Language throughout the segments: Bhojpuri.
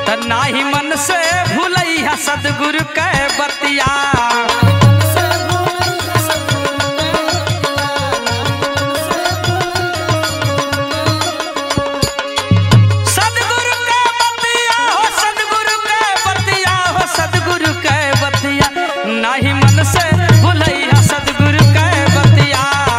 त नाही मन से भूलैया सदगुरु के बतिया। नाही मन से भूलैया सदगुरु के बतिया।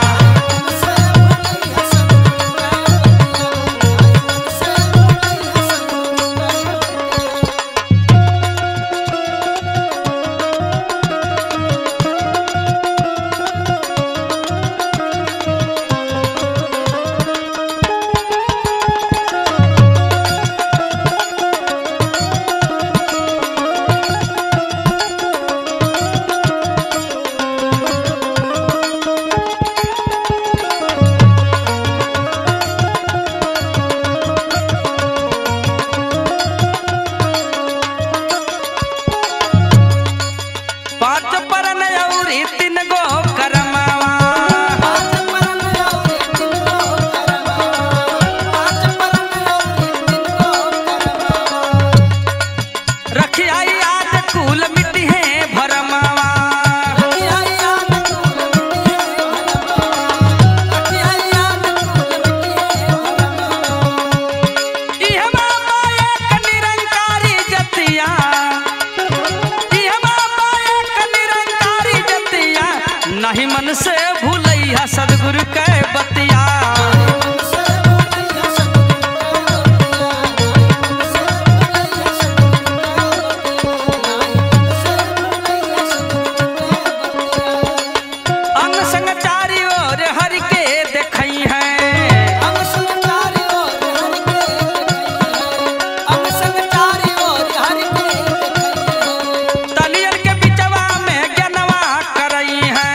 नहीं मन से भूलैया सदगुरु के बतिया। अंग संग चारी ओर हरि के देखई है। तलियन के बिचवा में ज्ञानवा करई है।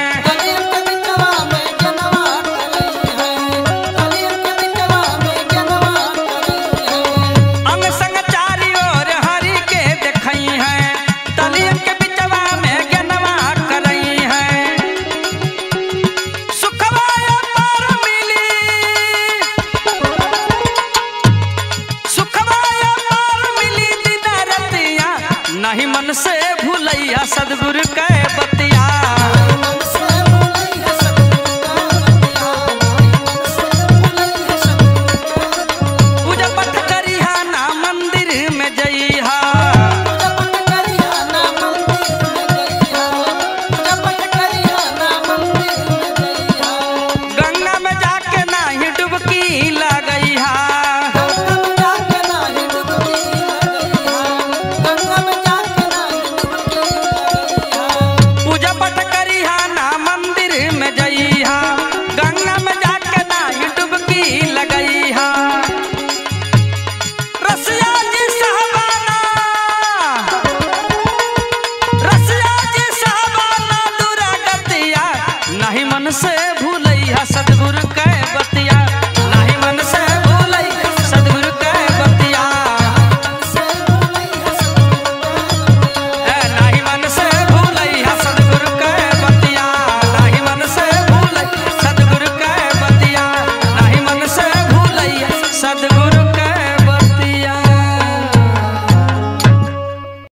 नहीं मन से भूलैया सदगुरु के बतिया। पूजा पाठ करिहा ना मंदिर में जई।